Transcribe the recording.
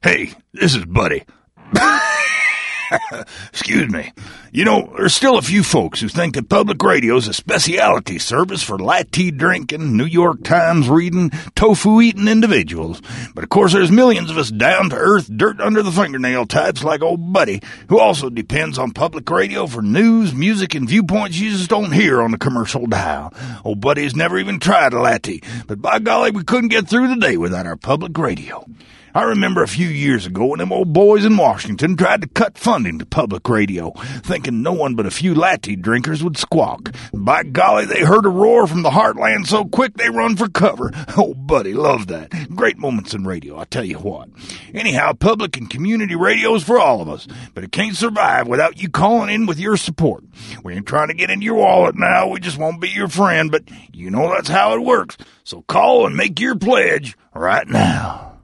Hey, this is Buddy. Excuse me. You know, there's still a few folks who think that public radio is a specialty service for latte drinking, New York Times reading, tofu eating individuals. But of course there's millions of us down to earth, dirt under the fingernail types like old Buddy, who also depends on public radio for news, music, and viewpoints you just don't hear on the commercial dial. Old Buddy's never even tried a latte, but by golly, we couldn't get through the day without our public radio. I remember a few years ago when them old boys in Washington tried to cut funding to public radio, thinking no one but a few latte drinkers would squawk. By golly, they heard a roar from the heartland so quick they run for cover. Old Buddy loved that. Great moments in radio, I tell you what. Anyhow, public and community radio is for all of us, but it can't survive without you calling in with your support. We ain't trying to get into your wallet now, we just won't be your friend, but you know that's how it works. So call and make your pledge right now.